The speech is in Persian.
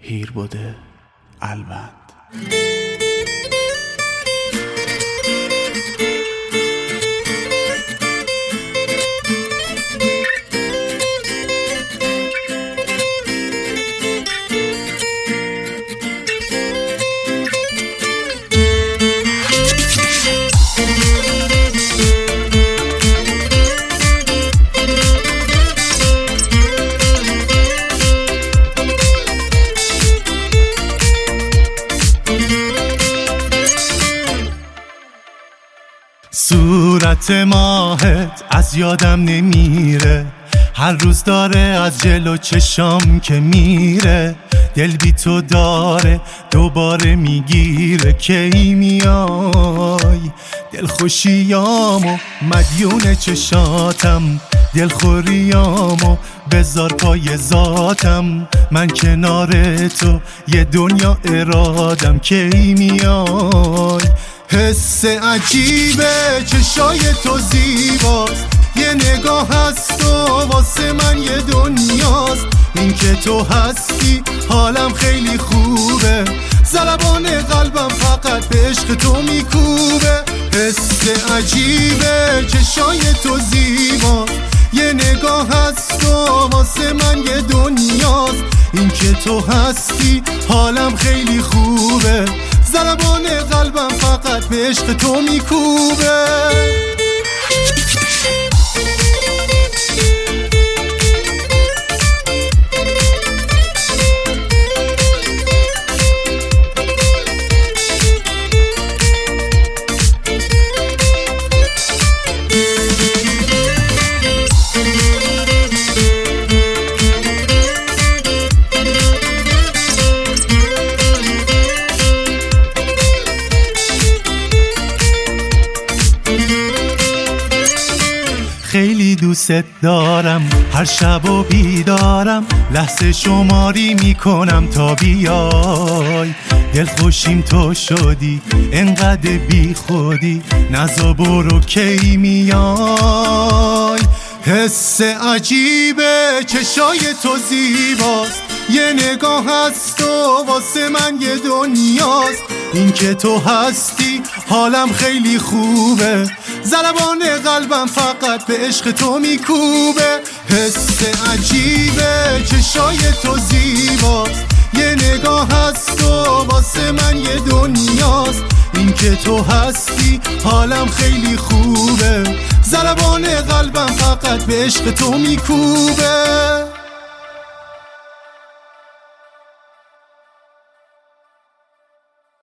هیر بوده البند. صورت ماهت از یادم نمیره، هر روز داره از جلو چشام که میره. دل بی تو داره دوباره میگیره، کی میای؟ دل خوشیامو مدیون چشاتم، دلخوریامو بذار پای ذاتم. من کنار تو یه دنیا ارادم، کی میای؟ حس عجیبه چشای تو زیباست، یه نگاه هست و واسه من یه دنیاست. این که تو هستی حالم خیلی خوبه، ضربان قلبم فقط به عشق تو میکوبه. حس عجیبه چشای تو زیباست، یه نگاه هست و واسه من یه دنیاست. این که تو هستی حالم خیلی خوبه، ضربان قلبم فقط به عشق تو میکوبه. خیلی دوست دارم، هر شب و بیدارم، لحظه شماری میکنم تا بیای. دل خوشیم تو شدی انقدر بی خودی، نزا برو کی میای؟ حس عجیبه چشای تو زیباست، یه نگاه هست و واسه من یه دنیاست. این که تو هستی حالم خیلی خوبه، ضربان قلبم فقط به عشق تو میکوبه. حس عجیبه چشای تو زیباست، یه نگاه هست و واسه من یه دنیاست. این که تو هستی حالم خیلی خوبه، ضربان قلبم فقط به عشق تو میکوبه.